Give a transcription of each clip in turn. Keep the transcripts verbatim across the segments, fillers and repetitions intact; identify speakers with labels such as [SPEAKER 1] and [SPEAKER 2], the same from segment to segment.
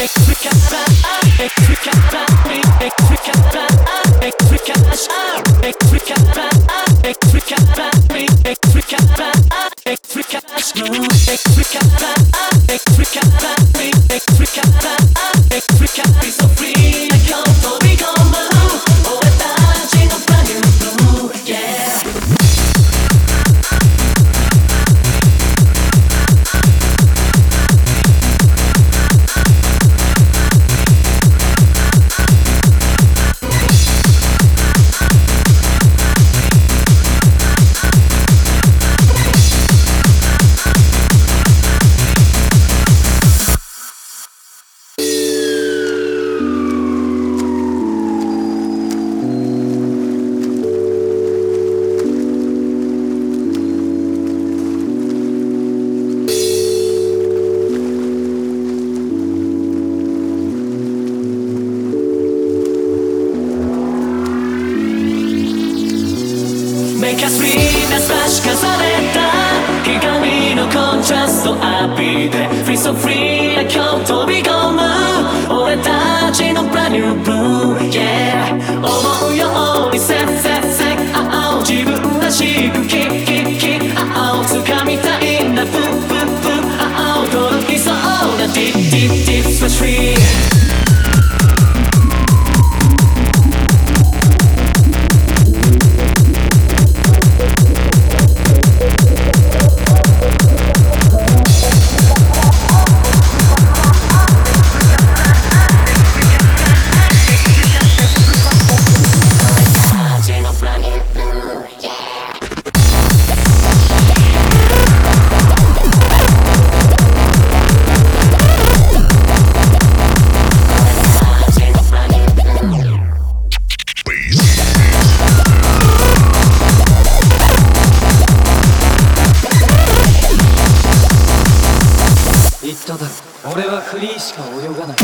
[SPEAKER 1] メカスリーな差し重ねた光のコントラスト浴びて Free so free な今日飛び込む俺たちの Brand new blue Yeah 思うようにせっせっせああ自分らしくキッキッキッああ掴みたいんだプップップああ届きそうな Deep deep deep so free
[SPEAKER 2] 言っただろ俺はフリーしか泳がない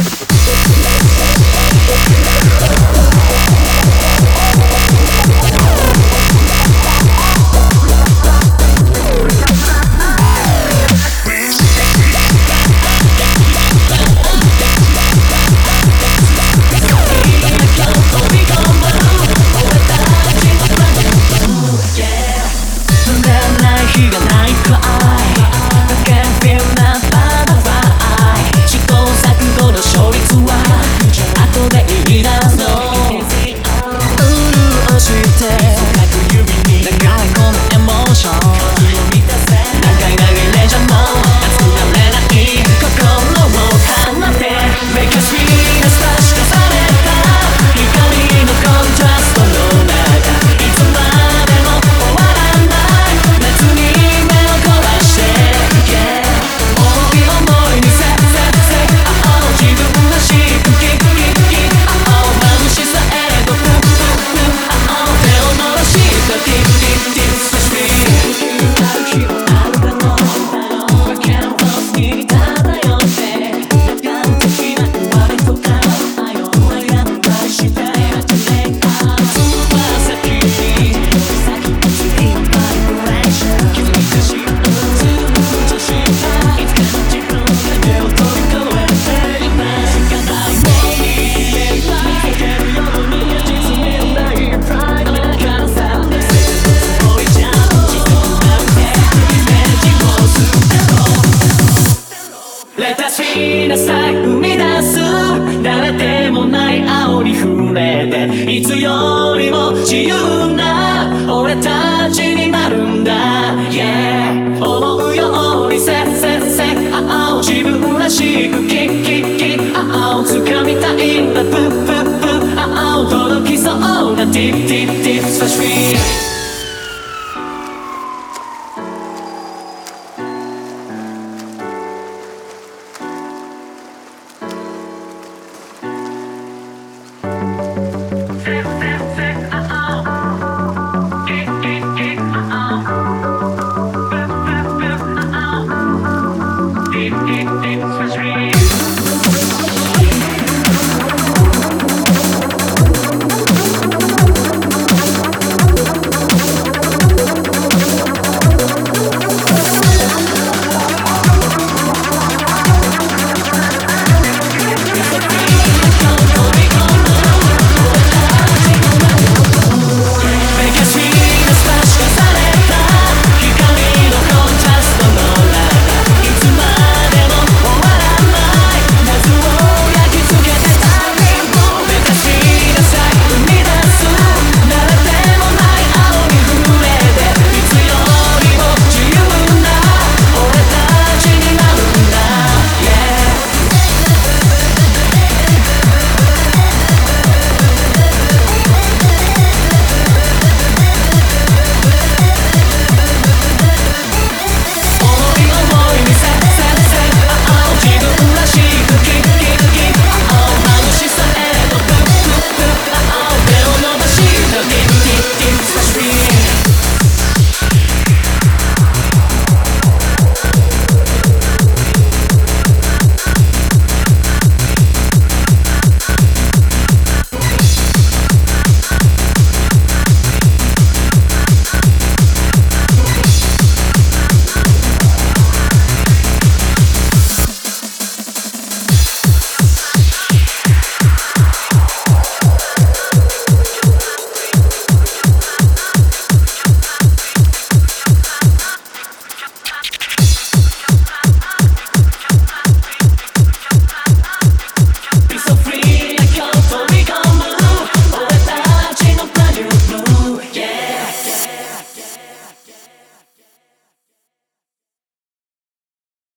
[SPEAKER 1] なさい生み出す誰でもない青に触れていつよりも自由な俺たちになるんだ Yeah 思うようにせっせっせああ自分らしくキッキッキッああ掴みたいんだプップップああ届きそうな Deep deep deep so sweet